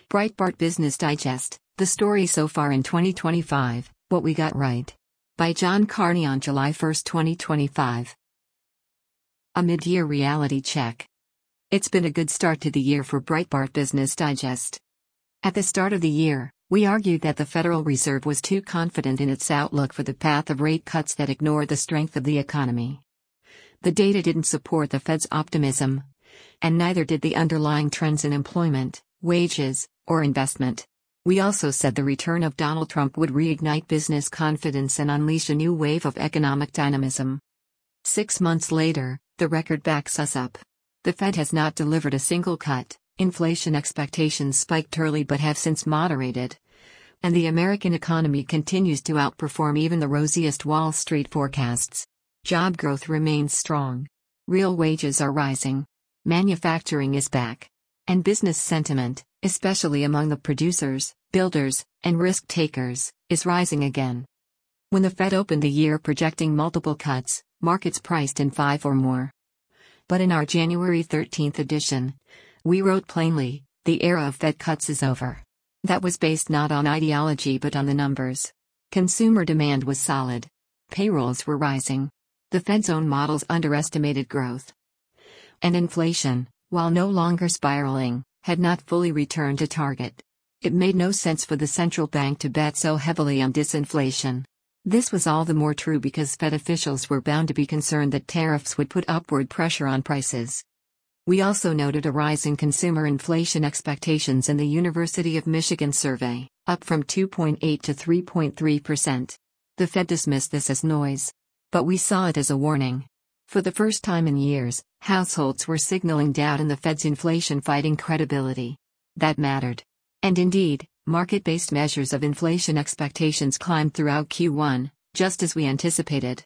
Breitbart Business Digest, The Story So Far in 2025, What We Got Right. By John Carney on July 1, 2025. A mid-year reality check. It's been a good start to the year for Breitbart Business Digest. At the start of the year, we argued that the Federal Reserve was too confident in its outlook for the path of rate cuts that ignored the strength of the economy. The data didn't support the Fed's optimism, and neither did the underlying trends in employment, wages, or investment. We also said the return of Donald Trump would reignite business confidence and unleash a new wave of economic dynamism. 6 months later, the record backs us up. The Fed has not delivered a single cut, inflation expectations spiked early but have since moderated, and the American economy continues to outperform even the rosiest Wall Street forecasts. Job growth remains strong. Real wages are rising. Manufacturing is back. And business sentiment, especially among the producers, builders, and risk-takers, is rising again. When the Fed opened the year projecting multiple cuts, markets priced in 5 or more. But in our January 13th edition, we wrote plainly, the era of Fed cuts is over. That was based not on ideology but on the numbers. Consumer demand was solid. Payrolls were rising. The Fed's own models underestimated growth. And inflation, while no longer spiraling, had not fully returned to target. It made no sense for the central bank to bet so heavily on disinflation. This was all the more true because Fed officials were bound to be concerned that tariffs would put upward pressure on prices. We also noted a rise in consumer inflation expectations in the University of Michigan survey, up from 2.8 to 3.3%. The Fed dismissed this as noise. But we saw it as a warning. For the first time in years, households were signaling doubt in the Fed's inflation-fighting credibility. That mattered. And indeed, market-based measures of inflation expectations climbed throughout Q1, just as we anticipated.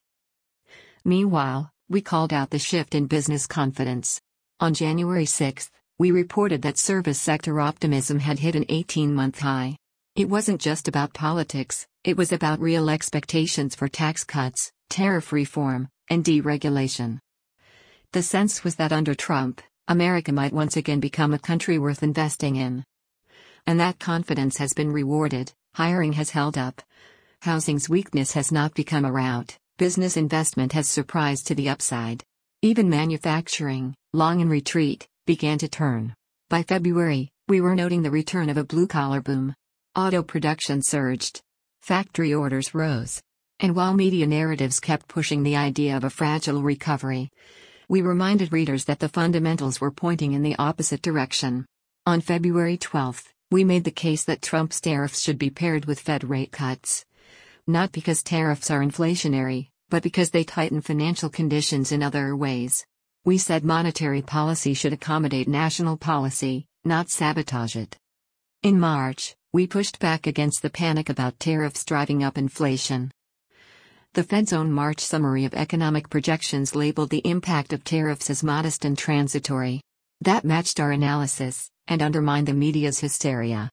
Meanwhile, we called out the shift in business confidence. On January 6, we reported that service sector optimism had hit an 18-month high. It wasn't just about politics, it was about real expectations for tax cuts, tariff reform, and deregulation. The sense was that under Trump, America might once again become a country worth investing in. And that confidence has been rewarded. Hiring has held up. Housing's weakness has not become a rout. Business investment has surprised to the upside. Even manufacturing, long in retreat, began to turn. By February, we were noting the return of a blue-collar boom. Auto production surged. Factory orders rose. And while media narratives kept pushing the idea of a fragile recovery, we reminded readers that the fundamentals were pointing in the opposite direction. On February 12, we made the case that Trump's tariffs should be paired with Fed rate cuts. Not because tariffs are inflationary, but because they tighten financial conditions in other ways. We said monetary policy should accommodate national policy, not sabotage it. In March, we pushed back against the panic about tariffs driving up inflation. The Fed's own March summary of economic projections labeled the impact of tariffs as modest and transitory. That matched our analysis, and undermined the media's hysteria.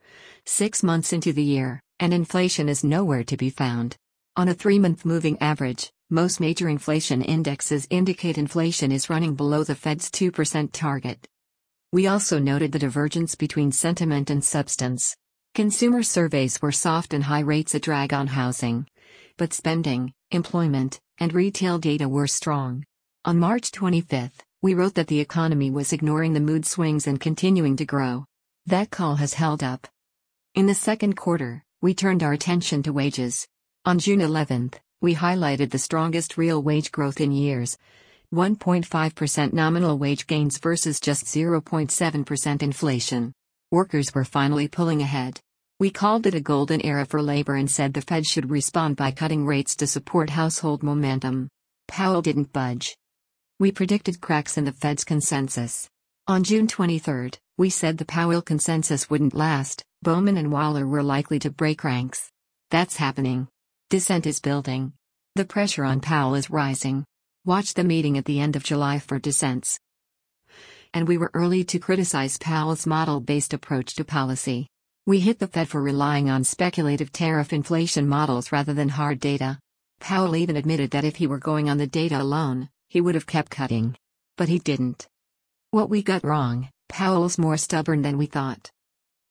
6 months into the year, and inflation is nowhere to be found. On a 3-month moving average, most major inflation indexes indicate inflation is running below the Fed's 2% target. We also noted the divergence between sentiment and substance. Consumer surveys were soft and high rates a drag on housing. But spending, employment, and retail data were strong. On March 25, we wrote that the economy was ignoring the mood swings and continuing to grow. That call has held up. In the second quarter, we turned our attention to wages. On June 11, we highlighted the strongest real wage growth in years. 1.5% nominal wage gains versus just 0.7% inflation. Workers were finally pulling ahead. We called it a golden era for labor and said the Fed should respond by cutting rates to support household momentum. Powell didn't budge. We predicted cracks in the Fed's consensus. On June 23, we said the Powell consensus wouldn't last. Bowman and Waller were likely to break ranks. That's happening. Dissent is building. The pressure on Powell is rising. Watch the meeting at the end of July for dissents. And we were early to criticize Powell's model-based approach to policy. We hit the Fed for relying on speculative tariff inflation models rather than hard data. Powell even admitted that if he were going on the data alone, he would have kept cutting. But he didn't. What we got wrong, Powell's more stubborn than we thought.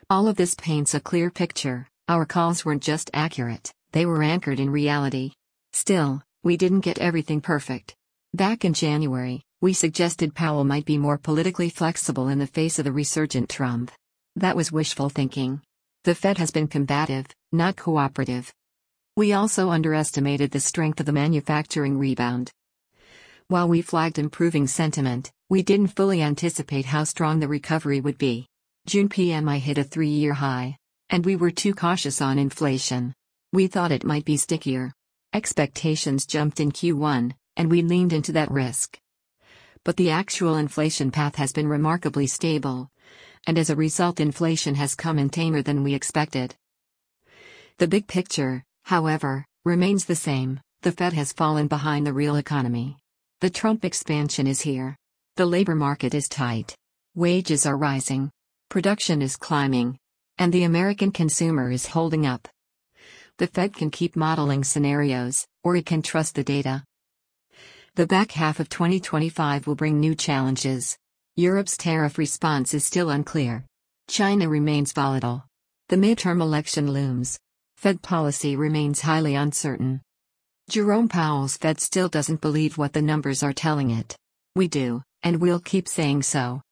All of this paints a clear picture. Our calls weren't just accurate, they were anchored in reality. Still, we didn't get everything perfect. Back in January, we suggested Powell might be more politically flexible in the face of the resurgent Trump. That was wishful thinking. The Fed has been combative, not cooperative. We also underestimated the strength of the manufacturing rebound. While we flagged improving sentiment, we didn't fully anticipate how strong the recovery would be. June PMI hit a 3-year high. And we were too cautious on inflation. We thought it might be stickier. Expectations jumped in Q1, and we leaned into that risk. But the actual inflation path has been remarkably stable. And as a result, inflation has come in tamer than we expected. The big picture, however, remains the same. The Fed has fallen behind the real economy. The Trump expansion is here. The labor market is tight. Wages are rising. Production is climbing. And the American consumer is holding up. The Fed can keep modeling scenarios, or it can trust the data. The back half of 2025 will bring new challenges. Europe's tariff response is still unclear. China remains volatile. The midterm election looms. Fed policy remains highly uncertain. Jerome Powell's Fed still doesn't believe what the numbers are telling it. We do, and we'll keep saying so.